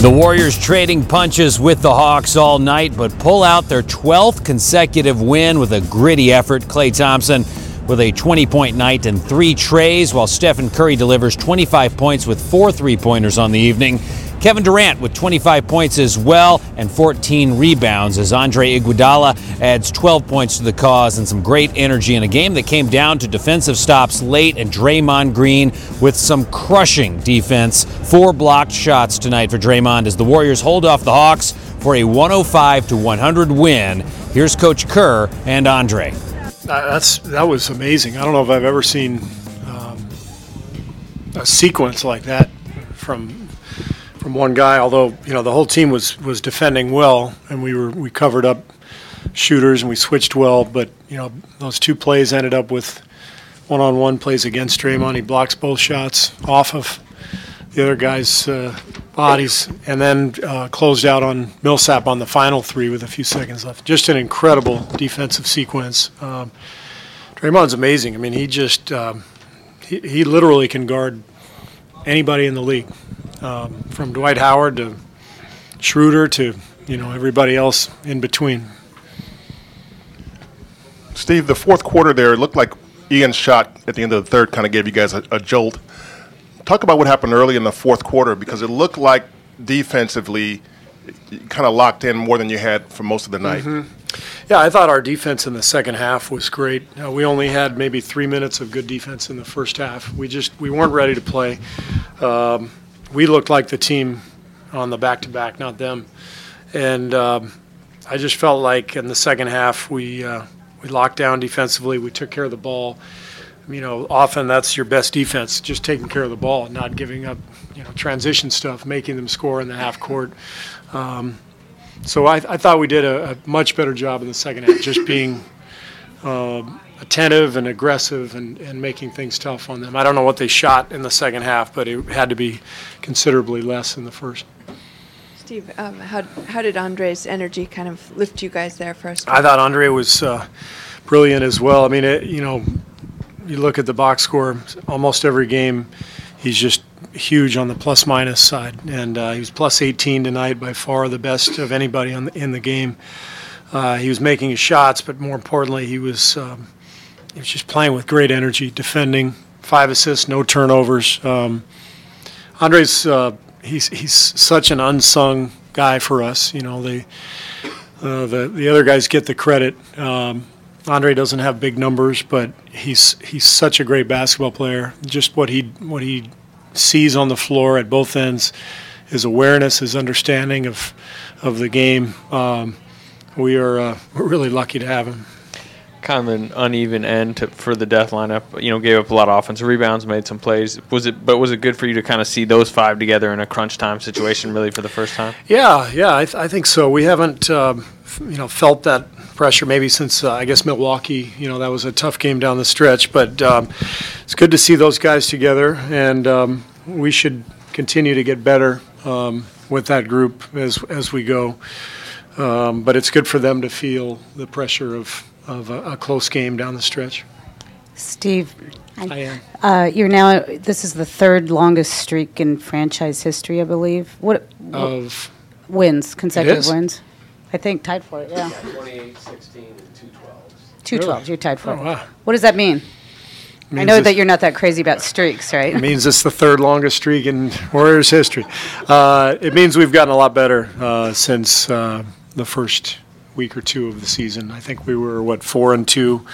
The Warriors trading punches with the Hawks all night, but pull out their 12th consecutive win with a gritty effort. Klay Thompson with a 20-point night and 3 trays, while Stephen Curry delivers 25 points with 4 3-pointers on the evening. Kevin Durant with 25 points as well and 14 rebounds as Andre Iguodala adds 12 points to the cause and some great energy in a game that came down to defensive stops late, and Draymond Green with some crushing defense. 4 blocked shots tonight for Draymond as the Warriors hold off the Hawks for a 105-100 win. Here's Coach Kerr and Andre. That was amazing. I don't know if I've ever seen a sequence like that from one guy. Although the whole team was defending well, and we covered up shooters and we switched well. But those 2 plays ended up with one-on-one plays against Draymond. He blocks both shots off of the other guy's bodies, and then closed out on Millsap on the final 3 with a few seconds left. Just an incredible defensive sequence. Draymond's amazing. I mean, he just he literally can guard anybody in the league, from Dwight Howard to Schroeder to everybody else in between. Steve, the fourth quarter there, it looked like Ian's shot at the end of the third kind of gave you guys a jolt. Talk about what happened early in the fourth quarter, because it looked like defensively you kind of locked in more than you had for most of the night. Mm-hmm. Yeah, I thought our defense in the second half was great. We only had maybe 3 minutes of good defense in the first half. We weren't ready to play. We looked like the team on the back-to-back, not them. And I just felt like in the second half we locked down defensively. We took care of the ball. Often that's your best defense, just taking care of the ball, not giving up, transition stuff, making them score in the half court. So I thought we did a much better job in the second half, just being attentive and aggressive and making things tough on them. I don't know what they shot in the second half, but it had to be considerably less in the first. Steve, how did Andre's energy kind of lift you guys there first? I thought Andre was brilliant as well. I mean, you look at the box score, almost every game, he's just huge on the plus-minus side. And he was plus 18 tonight, by far the best of anybody in the game. He was making his shots, but more importantly, he was just playing with great energy, defending, 5 assists, no turnovers. Andre's he's such an unsung guy for us. The other guys get the credit. Andre doesn't have big numbers, but he's such a great basketball player. Just what he sees on the floor at both ends, his awareness, his understanding of the game. We're really lucky to have him. Kind of an uneven end for the Death lineup. Gave up a lot of offensive rebounds, made some plays. Was it good for you to kind of see those 5 together in a crunch time situation, really, for the first time? Yeah, I think so. We haven't felt that pressure maybe since I guess Milwaukee. That was a tough game down the stretch, but it's good to see those guys together, and we should continue to get better with that group as we go. But it's good for them to feel the pressure of a close game down the stretch. Steve, you're now. This is the 3rd longest streak in franchise history, I believe. What of wins? Consecutive wins. I think tied for it. Yeah. 28, 16, and 2 12s. 2 12s. You're tied for it. Wow. What does that mean? I know that you're not that crazy about streaks, right? It means it's the 3rd longest streak in Warriors history. It means we've gotten a lot better since the first week or 2 of the season. I think we were 4-2.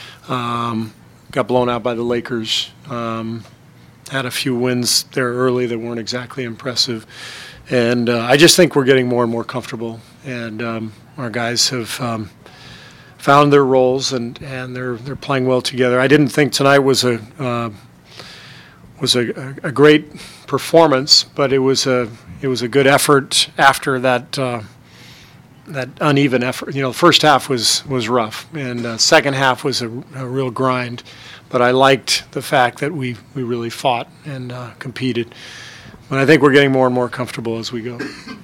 Got blown out by the Lakers. Had a few wins there early that weren't exactly impressive, and I just think we're getting more and more comfortable. And our guys have found their roles, and they're playing well together. I didn't think tonight was a great performance, but it was a good effort after that uneven effort. The first half was rough, and second half was a real grind. But I liked the fact that we really fought and competed. But I think we're getting more and more comfortable as we go.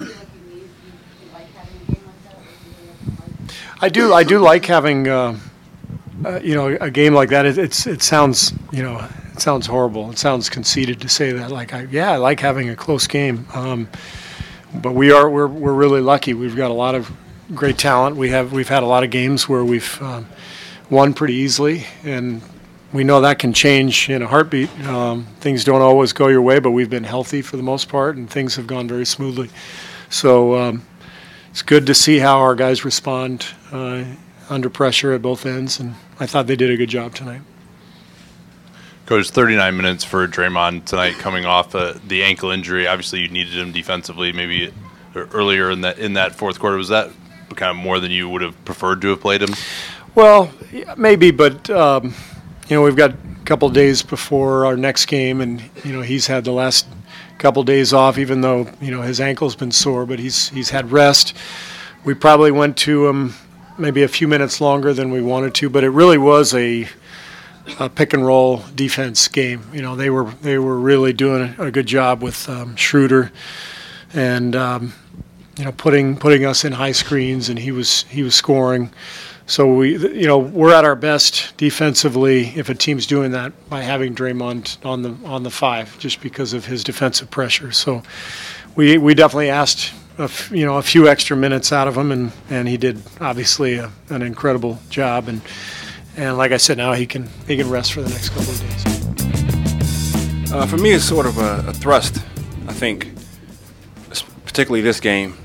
I do like having a game like that. It sounds it sounds horrible. It sounds conceited to say that. I like having a close game. but we're really lucky. We've got a lot of great talent. We've had a lot of games where we've won pretty easily, and we know that can change in a heartbeat. Things don't always go your way, but we've been healthy for the most part, and things have gone very smoothly. So it's good to see how our guys respond under pressure at both ends, and I thought they did a good job tonight. Coach, 39 minutes for Draymond tonight, coming off the ankle injury. Obviously, you needed him defensively, maybe earlier in that fourth quarter. Was that kind of more than you would have preferred to have played him? Well, maybe, but we've got a couple days before our next game, and he's had the last couple days off, even though his ankle's been sore, but he's had rest. We probably went to him maybe a few minutes longer than we wanted to, but it really was a pick and roll defense game. They were really doing a good job with Schroeder, and putting us in high screens, and he was scoring. So we're at our best defensively if a team's doing that by having Draymond on the 5, just because of his defensive pressure. So we definitely asked a few extra minutes out of him, and he did obviously an incredible job. And like I said, now he can rest for the next couple of days. For me, it's sort of a thrust. I think, particularly this game.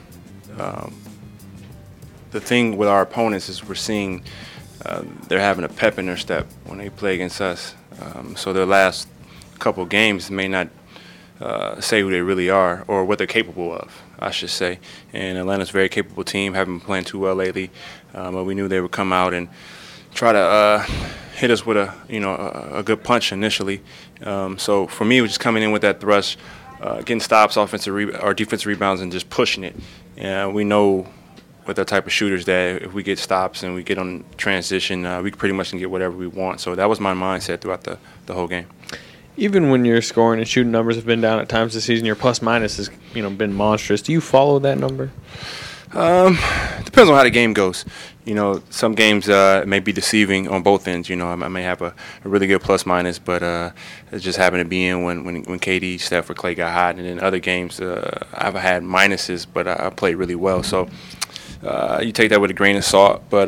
The thing with our opponents is we're seeing they're having a pep in their step when they play against us. So their last couple games may not say who they really are or what they're capable of, I should say. And Atlanta's a very capable team, haven't been playing too well lately, but we knew they would come out and try to hit us with a good punch initially. So for me, it was just coming in with that thrust, getting stops, or defensive rebounds, and just pushing it. We know with that type of shooters that if we get stops and we get on transition, we pretty much can get whatever we want. So that was my mindset throughout the whole game. Even when your scoring and shooting numbers have been down at times this season, your plus minus has been monstrous. Do you follow that number? Depends on how the game goes. Some games may be deceiving on both ends. I may have a really good plus minus, but it just happened to be in when KD, Steph, or Clay got hot. And in other games, I've had minuses, but I played really well. So you take that with a grain of salt. But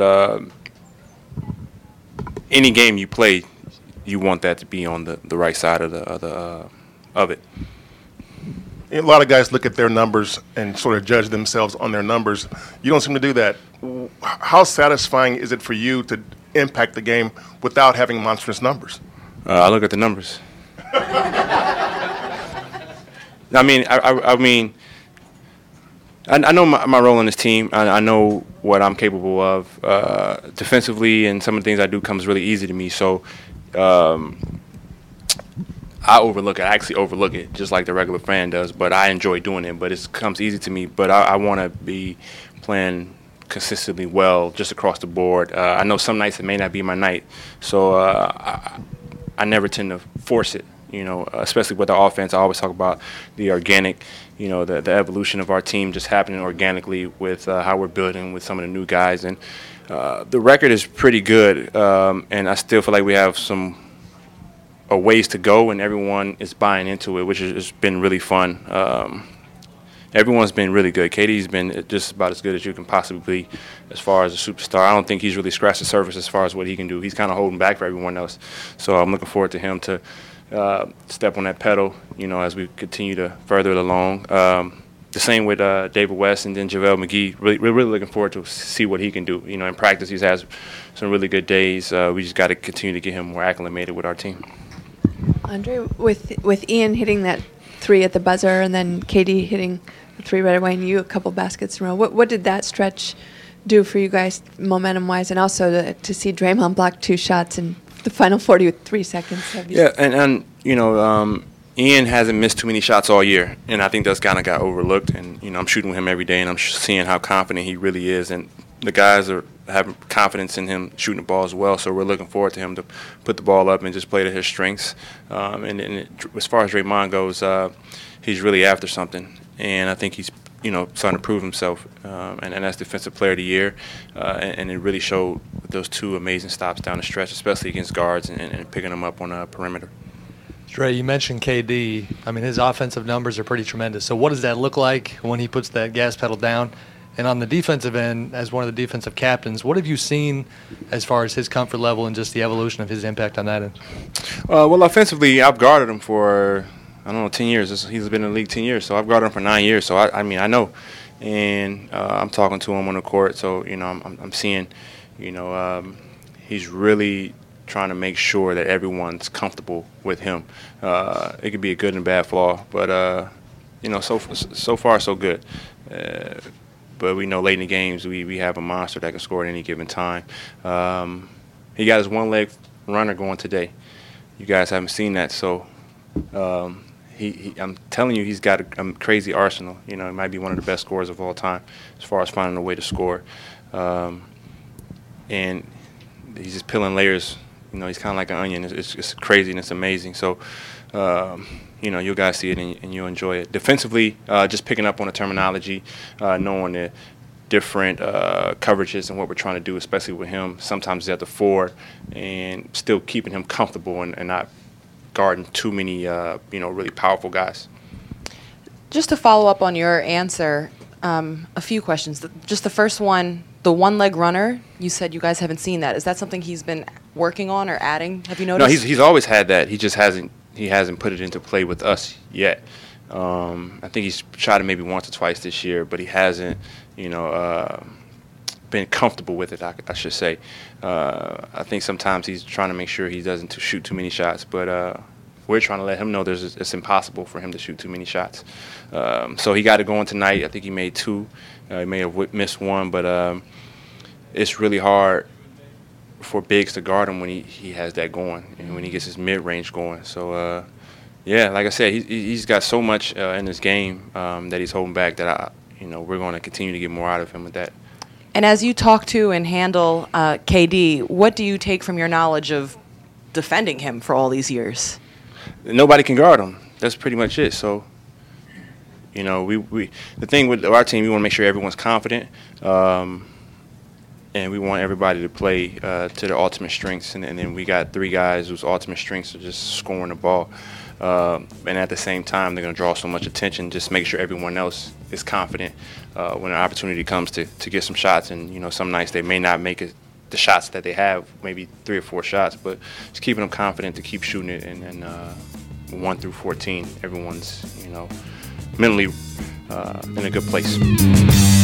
any game you play, you want that to be on the right side of it. A lot of guys look at their numbers and sort of judge themselves on their numbers. You don't seem to do that. How satisfying is it for you to impact the game without having monstrous numbers? I look at the numbers. I know my role in this team. I know what I'm capable of. Defensively, and some of the things I do comes really easy to me. So I overlook it. I actually overlook it just like the regular fan does, but I enjoy doing it. But it comes easy to me. But I want to be playing consistently well just across the board. I know some nights it may not be my night, so I never tend to force it. Especially with the offense, I always talk about the organic, the evolution of our team just happening organically with how we're building with some of the new guys. And the record is pretty good, and I still feel like we have some ways to go, and everyone is buying into it, which has been really fun. Everyone's been really good. KD's been just about as good as you can possibly be as far as a superstar. I don't think he's really scratched the surface as far as what he can do. He's kind of holding back for everyone else. So I'm looking forward to him to step on that pedal, as we continue to further it along. The same with David West and then JaVale McGee. We're really looking forward to see what he can do. In practice, he's had some really good days. We just got to continue to get him more acclimated with our team. Andre, with Ian hitting that 3 at the buzzer and then KD hitting the 3 right away and you a couple baskets in a row, what did that stretch do for you guys momentum-wise, and also to see Draymond block 2 shots in the final 43 seconds? Yeah, and Ian hasn't missed too many shots all year, and I think that's kind of got overlooked. And I'm shooting with him every day, and I'm seeing how confident he really is, and the guys are having confidence in him shooting the ball as well. So we're looking forward to him to put the ball up and just play to his strengths. As far as Draymond goes, he's really after something, and I think he's starting to prove himself, and that's Defensive Player of the Year, and it really showed with those 2 amazing stops down the stretch, especially against guards and picking them up on a perimeter. Dre, you mentioned KD. I mean, his offensive numbers are pretty tremendous. So what does that look like when he puts that gas pedal down? And on the defensive end, as one of the defensive captains, what have you seen as far as his comfort level and just the evolution of his impact on that end? Well, offensively, I've guarded him for, 10 years. He's been in the league 10 years, so I've guarded him for 9 years. So, I mean, I know. And I'm talking to him on the court, so, I'm seeing, he's really trying to make sure that everyone's comfortable with him. It could be a good and bad flaw, but, so far so good. But we know late in the games we have a monster that can score at any given time. He got his one-leg runner going today. You guys haven't seen that, so I'm telling you, he's got a crazy arsenal. He might be one of the best scorers of all time as far as finding a way to score. And he's just peeling layers. He's kind of like an onion. It's crazy and it's amazing. So, you guys see it and you'll enjoy it. Defensively, just picking up on the terminology, knowing the different coverages and what we're trying to do, especially with him. Sometimes he's at the 4 and still keeping him comfortable and not guarding too many, really powerful guys. Just to follow up on your answer, a few questions. Just the first one, the one-leg runner, you said you guys haven't seen that. Is that something he's been working on or adding? Have you noticed? No, he's always had that. He just hasn't put it into play with us yet. I think he's tried it maybe once or twice this year, but he hasn't, been comfortable with it, I should say. I think sometimes he's trying to make sure he doesn't shoot too many shots, but we're trying to let him know it's impossible for him to shoot too many shots. So he got it going tonight. I think he made 2. He may have missed 1, but it's really hard for bigs to guard him when he has that going and when he gets his mid-range going. So, like I said, he's got so much in his game that he's holding back that we're going to continue to get more out of him with that. And as you talk to and handle KD, what do you take from your knowledge of defending him for all these years? Nobody can guard him. That's pretty much it. So, the thing with our team, we want to make sure everyone's confident, and we want everybody to play to their ultimate strengths. And then we got 3 guys whose ultimate strengths are just scoring the ball. And at the same time, they're going to draw so much attention, just make sure everyone else is confident when an opportunity comes to get some shots. And, some nights they may not make it, the shots that they have, maybe 3 or 4 shots, but just keeping them confident to keep shooting it. And 1 through 14, everyone's, mentally in a good place.